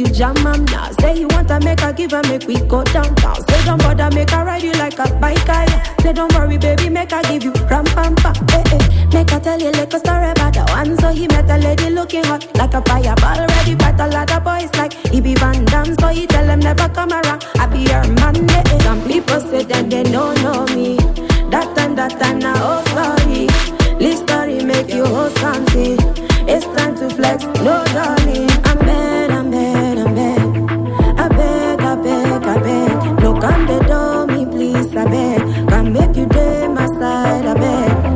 you jam am now. Say you want to make her give her, make we go downtown. Say don't bother, make her ride you like a bike. Say don't worry, baby, make her give you ram pam pam. Make her tell you like a story about the one. So he met a lady looking hot like a fireball. Ready fight a lot of boys like he be Van Damme. So he tell them never come around, I be your man. Some people say that they don't know me. That and now oh sorry. This story make you whole something. It's time to flex, no darling. I'm bad. I beg. No come the door, me please, I beg. Can make you day my side, I beg.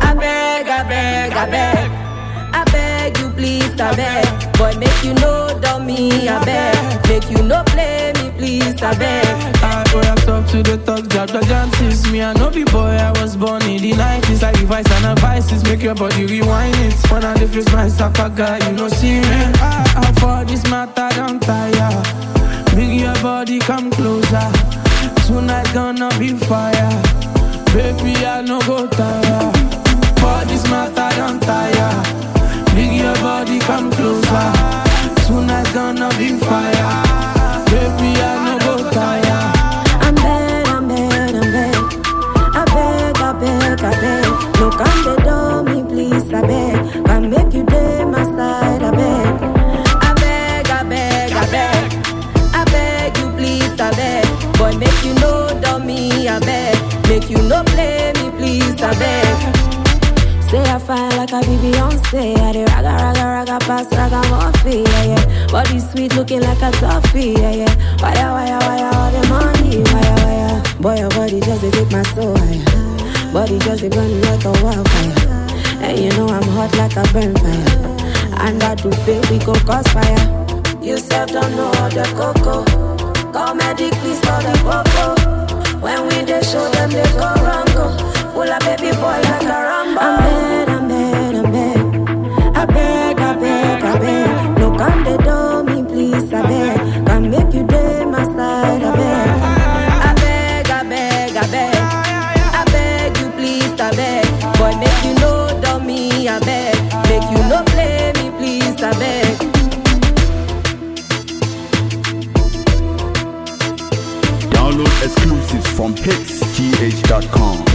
I beg you please, I beg. Boy, make you know dummy, I beg. Make you no play me, please, I beg. I talk to the talk, jab the dances. Me I no be boy, I was born in the 90s. I advice and advices, make your body rewind it. When I live this my suffer guy, you know see me. I for this matter, don't tire. Big your body, come closer. Tonight gonna be fire. Baby, I no go tire. For this matter, don't tire. Big your body, come closer. Tonight gonna be fire. Baby, I no go tire. I'm bad. I beg. No come the door, me please, I beg. Can make you day my side, I beg. I beg you please, I beg. Boy, make you know dummy, I beg. Make you no play me, please, I beg. Say I fine like a Beyonce. I dey raga pass ragamuffin, yeah. Body sweet looking like a toffee, yeah. Wire, all the money, wire. Boy, your body just dey take my soul, yeah. Body just dey burn like a wildfire. And you know I'm hot like a burn fire. And that do feel we go cause fire. You self don't know the cocoa. Call medic, please call the popo. When we dey show them they go wrong, go. Pull a baby boy like a Rambo. I'm bad. I beg. No come the door, me please, I beg. Can make you day my side, I beg. I beg you please, I beg. Boy, make you know dummy, I beg. Make you no play me, please, I beg. Download exclusives from hitsgh.com.